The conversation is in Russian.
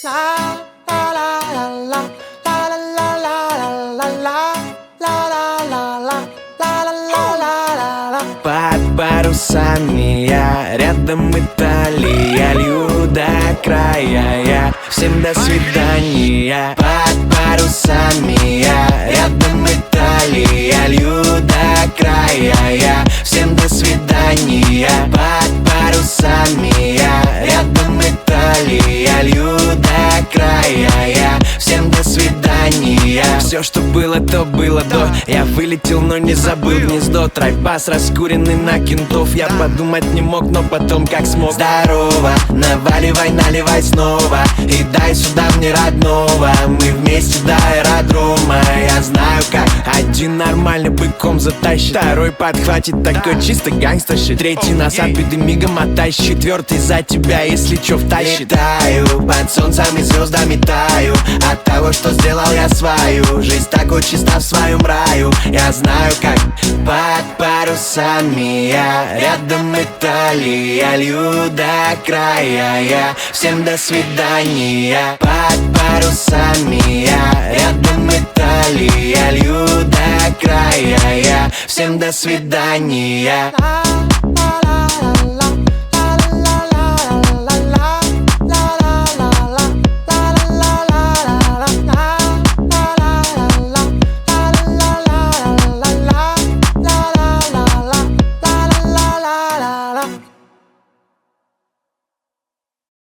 Под парусами я, рядом Италия, лью до края я, всем до свидания. Под парусами я, рядом Италия, лью до края я, всем до свидания. Под парусами я, рядом Италия, лью до края я, всем до свидания. Все, что было, то было до. Я вылетел, но не забыл гнездо. Трайбас раскуренный на кентов. Я подумать не мог, но потом как смог. Здорово, наваливай, наливай снова и дай сюда мне родного. Мы вместе до аэродрома. Я знаю как. Один нормально быком затащит, второй подхватит, такой чисто гангстер-щит. Третий назад беды мигом оттащит, четвертый за тебя, если чё втащит. Летаю, под солнцем и звездами таю от того, что сделал я свою жизнь такой чиста в своем раю. Я знаю как. Под парусами я, рядом Италия, лью до края я, всем до свидания. Под парусами я, рядом Италия, лью до края я, всем до свидания.